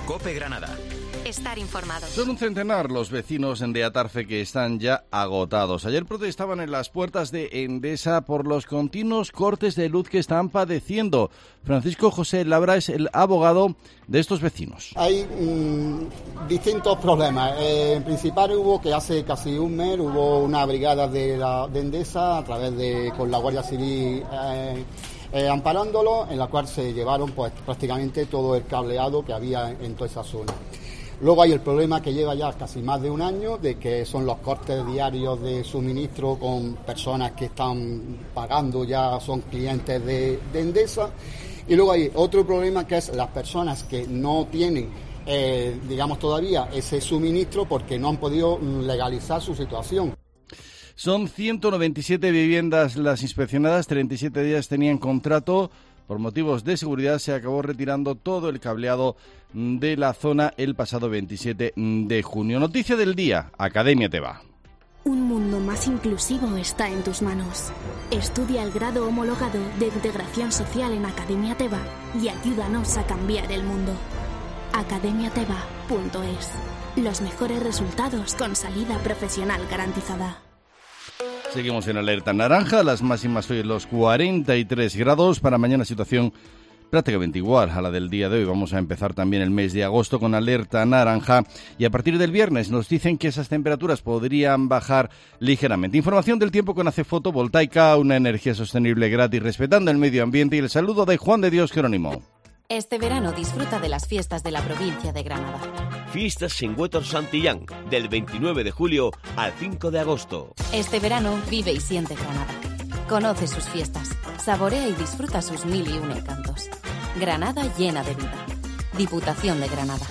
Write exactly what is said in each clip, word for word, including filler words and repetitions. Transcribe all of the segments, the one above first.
COPE Granada. Estar informados. Son un centenar los vecinos de Atarfe que están ya agotados. Ayer protestaban en las puertas de Endesa por los continuos cortes de luz que están padeciendo. Francisco José Labra es el abogado de estos vecinos. Hay mmm, distintos problemas. Eh, en principal hubo que hace casi un mes hubo una brigada de, la, de Endesa a través de con la Guardia Civil eh, eh, amparándolo, en la cual se llevaron pues prácticamente todo el cableado que había en, en toda esa zona. Luego hay el problema que lleva ya casi más de un año, de que son los cortes diarios de suministro con personas que están pagando, ya son clientes de, de Endesa. Y luego hay otro problema que es las personas que no tienen, eh, digamos todavía, ese suministro porque no han podido legalizar su situación. Son ciento noventa y siete viviendas las inspeccionadas, treinta y siete días tenían contrato. Por motivos de seguridad se acabó retirando todo el cableado de la zona el pasado veintisiete de junio. Noticia del día, Academia Teba. Un mundo más inclusivo está en tus manos. Estudia el grado homologado de Integración Social en Academia Teba y ayúdanos a cambiar el mundo. academia teba punto es. Los mejores resultados con salida profesional garantizada. Seguimos en alerta naranja, las máximas hoy en los cuarenta y tres grados, para mañana situación prácticamente igual a la del día de hoy. Vamos a empezar también el mes de agosto con alerta naranja y a partir del viernes nos dicen que esas temperaturas podrían bajar ligeramente. Información del tiempo con ACE Fotovoltaica, una energía sostenible gratis respetando el medio ambiente, y el saludo de Juan de Dios Jerónimo. Este verano disfruta de las fiestas de la provincia de Granada. Fiestas en Huétor Santillán, del veintinueve de julio al cinco de agosto. Este verano vive y siente Granada. Conoce sus fiestas, saborea y disfruta sus mil y un encantos. Granada llena de vida. Diputación de Granada.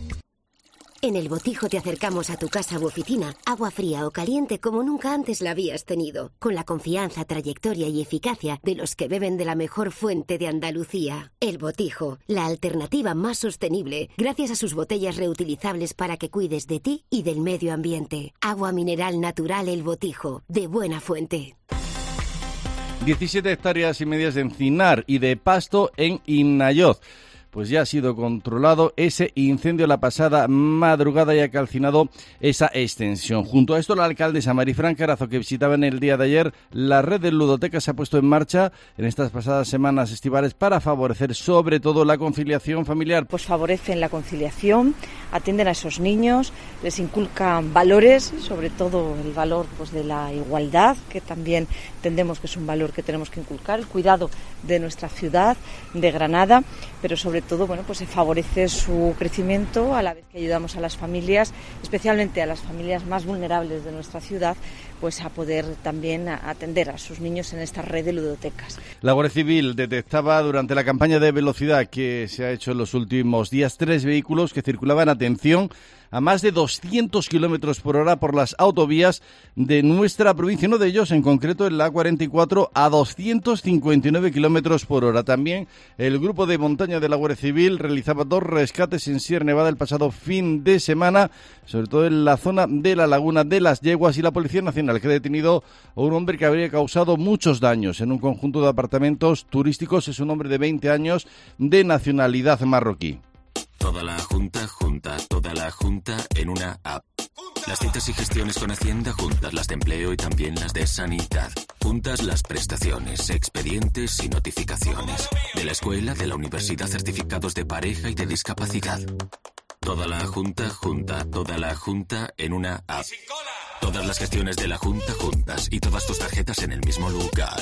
En El Botijo te acercamos a tu casa u oficina, agua fría o caliente como nunca antes la habías tenido, con la confianza, trayectoria y eficacia de los que beben de la mejor fuente de Andalucía. El Botijo, la alternativa más sostenible, gracias a sus botellas reutilizables para que cuides de ti y del medio ambiente. Agua mineral natural El Botijo, de buena fuente. diecisiete hectáreas y medias de encinar y de pasto en Innayoz. Pues ya ha sido controlado ese incendio la pasada madrugada y ha calcinado esa extensión. Junto a esto, la alcaldesa Marifran Carazo, que visitaba en el día de ayer la red de ludotecas, se ha puesto en marcha en estas pasadas semanas estivales para favorecer sobre todo la conciliación familiar. Pues favorecen la conciliación, atienden a esos niños, les inculcan valores, sobre todo el valor pues, de la igualdad, que también entendemos que es un valor que tenemos que inculcar, el cuidado de nuestra ciudad, de Granada, pero sobre todo, bueno, pues se favorece su crecimiento a la vez que ayudamos a las familias, especialmente a las familias más vulnerables de nuestra ciudad, pues a poder también atender a sus niños en esta red de ludotecas. La Guardia Civil detectaba durante la campaña de velocidad que se ha hecho en los últimos días tres vehículos que circulaban, atención, a más de doscientos kilómetros por hora por las autovías de nuestra provincia. Uno de ellos, en concreto, en la A cuarenta y cuatro, a doscientos cincuenta y nueve kilómetros por hora. También el grupo de montaña de la Guardia Civil realizaba dos rescates en Sierra Nevada el pasado fin de semana, sobre todo en la zona de la Laguna de las Yeguas, y la Policía Nacional, que ha detenido a un hombre que habría causado muchos daños en un conjunto de apartamentos turísticos. Es un hombre de veinte años de nacionalidad marroquí. Toda la junta, junta, toda la junta en una app. Las citas y gestiones con Hacienda juntas, las de empleo y también las de sanidad. Juntas las prestaciones, expedientes y notificaciones. De la escuela, de la universidad, certificados de pareja y de discapacidad. Toda la junta, junta, toda la junta en una app. Todas las gestiones de la junta juntas y todas tus tarjetas en el mismo lugar.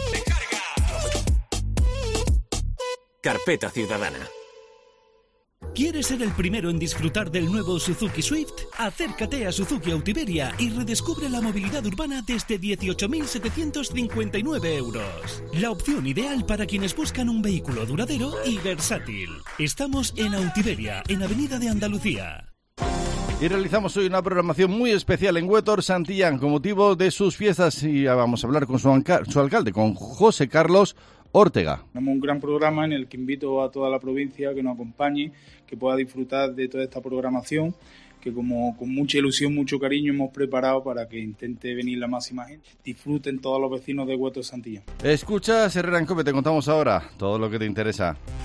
Carpeta Ciudadana. ¿Quieres ser el primero en disfrutar del nuevo Suzuki Swift? Acércate a Suzuki Autiveria y redescubre la movilidad urbana desde dieciocho mil setecientos cincuenta y nueve euros. La opción ideal para quienes buscan un vehículo duradero y versátil. Estamos en Autiveria, en Avenida de Andalucía. Y realizamos hoy una programación muy especial en Huétor Santillán con motivo de sus fiestas, y vamos a hablar con su, anca- su alcalde, con José Carlos Ortega. Tenemos un gran programa en el que invito a toda la provincia que nos acompañe, que pueda disfrutar de toda esta programación, que como con mucha ilusión, mucho cariño hemos preparado para que intente venir la máxima gente. Disfruten todos los vecinos de Huétor Santillán. Escucha Herrera en COPE, te contamos ahora todo lo que te interesa.